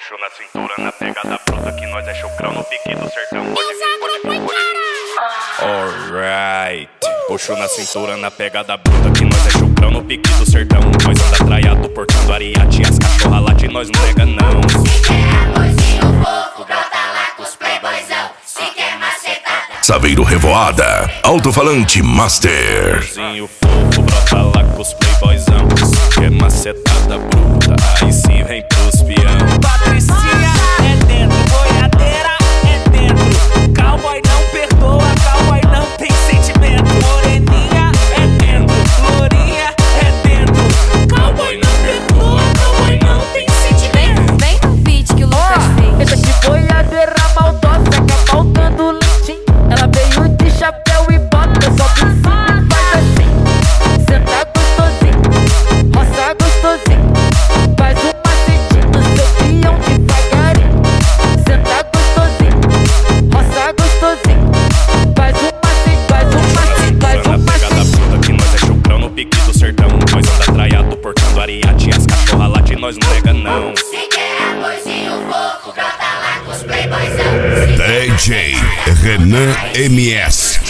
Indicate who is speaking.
Speaker 1: Puxou na cintura, na pegada bruta, que nós é chocrão no pique do sertão. Pode vir, pode vir. Alright. Puxou na cintura, na pegada bruta, que nós é chocrão no pique do sertão. Nós anda traiado, portando ariate, as cachorra late, nós não nega não.
Speaker 2: Se quer amorzinho fofo, brota lá com os playboyzão. Se quer macetada,
Speaker 3: Saveiro Revoada, Alto-Falante Master.
Speaker 1: Amorzinho fofo, brota lá com os playboyzão. Se quer macetada bruta, aí sim vem pros peão.
Speaker 4: Patricinha é dentro, boiadeira é dentro. Cowboy não perdoa, cowboy não tem sentimento. Moreninha é dentro, lourinha é dentro. Cowboy não perdoa, cowboy não tem sentimento.
Speaker 5: Vem no beat que o Lucas fez.
Speaker 6: Essa de boiadeira maldosa que faltando leitinho. Ela veio de chapéu e bota, sobe em cima e faz assim. Senta gostosinho, roça gostosinho. Faz um macetinho no seu peão devagarinho. Senta gostosinho, roça gostosinho. Faz um macete, faz um macete, faz um
Speaker 1: Na pegada
Speaker 6: macete.
Speaker 1: bruta, que nós é chocrão no pique do sertão. Nós anda traiado, portando ariate, as cachorra late, nós não nega não.
Speaker 2: se quer amorzinho fofo, brota lá com os playboyzão.
Speaker 3: DJ Renan MS.